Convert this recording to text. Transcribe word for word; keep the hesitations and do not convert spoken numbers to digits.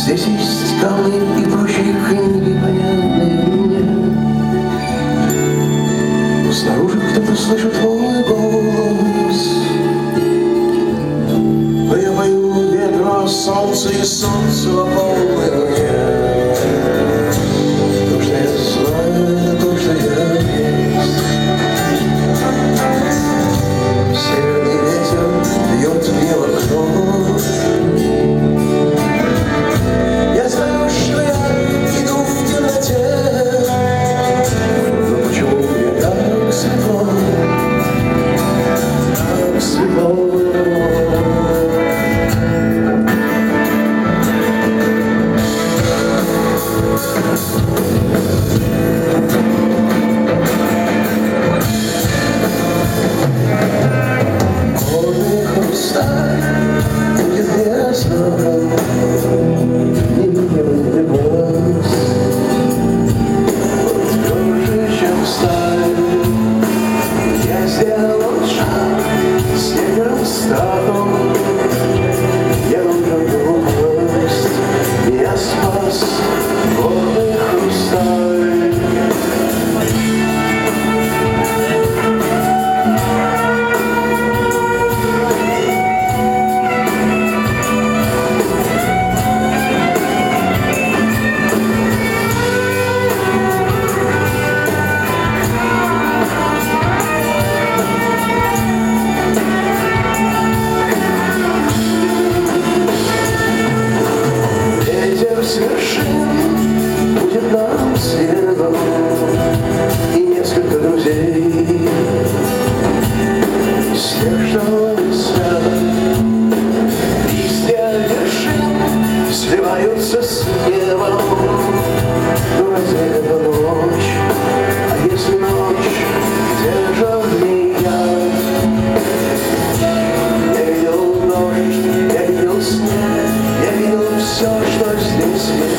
Здесь есть камни и прочие книги, понятные мне. Снаружи кто-то слышит мой голос, но я пою ветру, солнце и солнцу о полной луне. То, что я знаю, это то, что я есть. Северный ветер бьет мне в окно. Я знаю, что я иду в темноте, но почему мне так светло, так светло? Горный хрусталь будет ясно, невидимый голос, тверже, чем сталь. Я сделал шаг с ветром стратом, я утратил власть, я спас горный хрусталь. С вершин будет нам следом и несколько друзей. Из тех, что не спят, листья вершин сливаются с небом. Ну разве это ночь? А если ночь, где же в ней я? Я видел дождь, я видел снег, я видел все, что здесь есть.